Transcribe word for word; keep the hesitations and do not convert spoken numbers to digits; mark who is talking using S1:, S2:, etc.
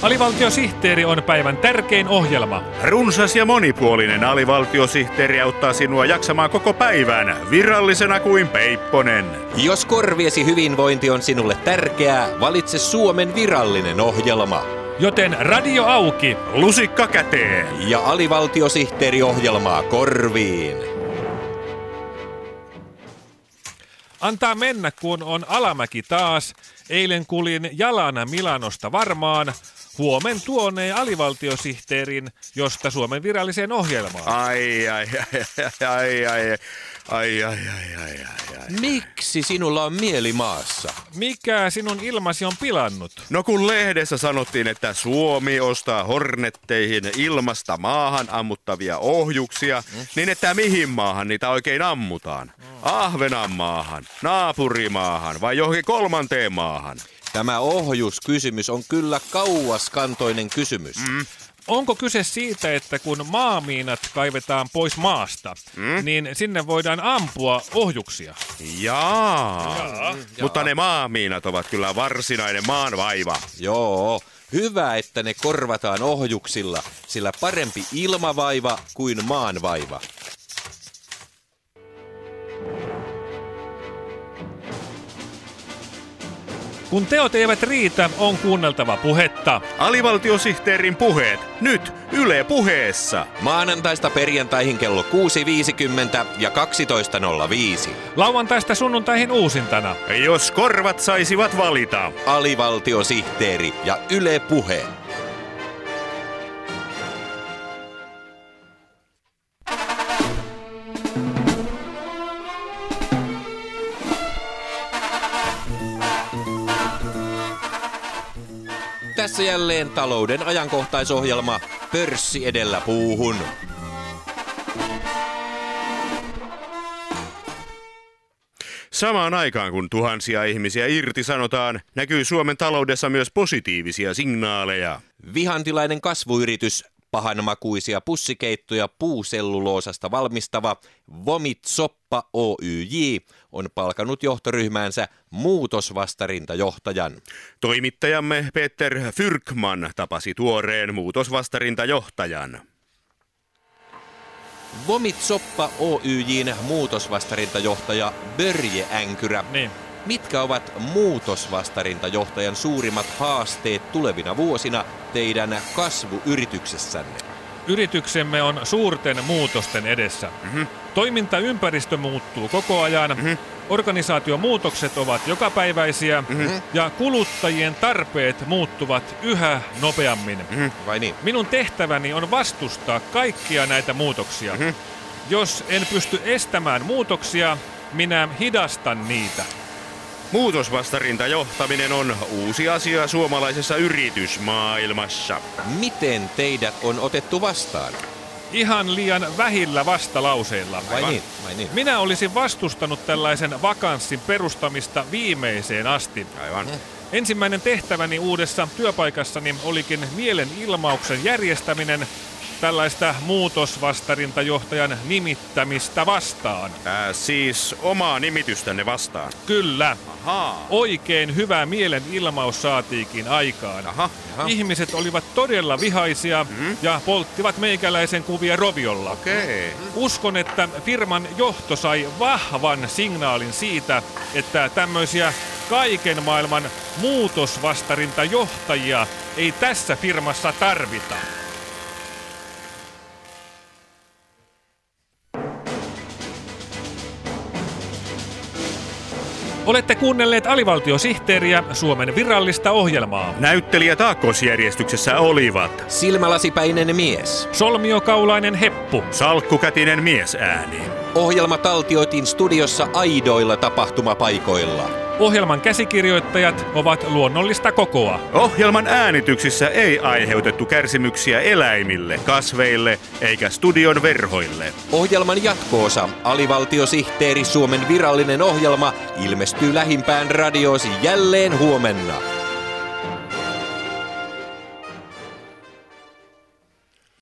S1: Alivaltiosihteeri on päivän tärkein ohjelma.
S2: Runsas ja monipuolinen alivaltiosihteeri auttaa sinua jaksamaan koko päivän, virallisena kuin Peipponen.
S3: Jos korviesi hyvinvointi on sinulle tärkeää, valitse Suomen virallinen ohjelma.
S1: Joten radio auki,
S2: lusikka käteen
S3: ja alivaltiosihteeriohjelmaa korviin.
S1: Antaa mennä, kun on alamäki taas. Eilen kuljin jalana Milanosta Varmaan. Huomen tuoneen alivaltiosihteerin, josta Suomen viralliseen ohjelmaan.
S2: Ai, ai, ai, ai, ai, ai, ai, ai, ai, ai.
S3: Miksi sinulla on mieli maassa?
S1: Mikä sinun ilmasi on pilannut?
S2: No kun lehdessä sanottiin, että Suomi ostaa Hornetteihin ilmasta maahan ammuttavia ohjuksia, mm. niin että mihin maahan niitä oikein ammutaan? Mm. Ahvenanmaahan, naapurimaahan vai johonkin kolmanteen maahan?
S3: Tämä ohjuskysymys on kyllä kauaskantoinen kysymys.
S2: Mm.
S1: Onko kyse siitä, että kun maamiinat kaivetaan pois maasta, mm? niin sinne voidaan ampua ohjuksia?
S2: Jaa. Jaa. Mutta ne maamiinat ovat kyllä varsinainen maanvaiva.
S3: Joo, hyvä, että ne korvataan ohjuksilla, sillä parempi ilmavaiva kuin maanvaiva.
S1: Kun teot eivät riitä, on kuunneltava puhetta.
S2: Alivaltiosihteerin puheet, nyt Yle Puheessa.
S3: Maanantaista perjantaihin kello kuusi viisikymmentä ja kaksitoista nolla viisi.
S1: Lauantaista sunnuntaihin uusintana.
S2: Jos korvat saisivat valita.
S3: Alivaltiosihteeri ja Yle Puhe. Tässä jälleen talouden ajankohtaisohjelma Pörssi edellä puuhun.
S2: Samaan aikaan kun tuhansia ihmisiä irtisanotaan, näkyy Suomen taloudessa myös positiivisia signaaleja.
S3: Vihantilainen kasvuyritys, pahanmakuisia pussikeittoja puuselluloosasta valmistava Vomit Soppa Oyj on palkanut johtoryhmäänsä muutosvastarintajohtajan.
S2: Toimittajamme Peter Fyrkman tapasi tuoreen muutosvastarintajohtajan.
S3: Vomit Soppa Oyj:n muutosvastarintajohtaja Börje Änkyrä.
S1: Niin.
S3: Mitkä ovat muutosvastarintajohtajan suurimmat haasteet tulevina vuosina teidän kasvuyrityksessänne?
S1: Yrityksemme on suurten muutosten edessä. Mm-hmm. Toimintaympäristö muuttuu koko ajan, mm-hmm. organisaatiomuutokset ovat jokapäiväisiä mm-hmm. ja kuluttajien tarpeet muuttuvat yhä nopeammin.
S3: Mm-hmm. Vai niin?
S1: Minun tehtäväni on vastustaa kaikkia näitä muutoksia. Mm-hmm. Jos en pysty estämään muutoksia, minä hidastan niitä.
S2: Muutosvastarintajohtaminen on uusi asia suomalaisessa yritysmaailmassa.
S3: Miten teidät on otettu vastaan?
S1: Ihan liian vähillä vastalauseilla.
S3: Vai niin? Vai niin?
S1: Minä olisin vastustanut tällaisen vakanssin perustamista viimeiseen asti.
S2: Aivan.
S1: Hmm. Ensimmäinen tehtäväni uudessa työpaikassani olikin mielenilmauksen järjestäminen tällaista muutosvastarintajohtajan nimittämistä vastaan.
S2: Ää, siis omaa nimitystänne vastaan?
S1: Kyllä.
S2: Ahaa.
S1: Oikein hyvä mielenilmaus saatiikin aikaan.
S2: Aha. Aha.
S1: Ihmiset olivat todella vihaisia mm-hmm. ja polttivat meikäläisen kuvia roviolla.
S2: Okei.
S1: Uskon, että firman johto sai vahvan signaalin siitä, että tämmöisiä kaiken maailman muutosvastarintajohtajia ei tässä firmassa tarvita. Olette kuunnelleet alivaltiosihteeriä, Suomen virallista ohjelmaa.
S2: Näyttelijät aakkosjärjestyksessä olivat
S3: silmälasipäinen mies,
S1: solmiokaulainen heppu,
S2: salkkukätinen miesääni.
S3: Ohjelma taltioitiin studiossa aidoilla tapahtumapaikoilla.
S1: Ohjelman käsikirjoittajat ovat luonnollista kokoa.
S2: Ohjelman äänityksissä ei aiheutettu kärsimyksiä eläimille, kasveille eikä studion verhoille.
S3: Ohjelman jatko-osa, alivaltiosihteeri Suomen virallinen ohjelma, ilmestyy lähimpään radioosi jälleen huomenna.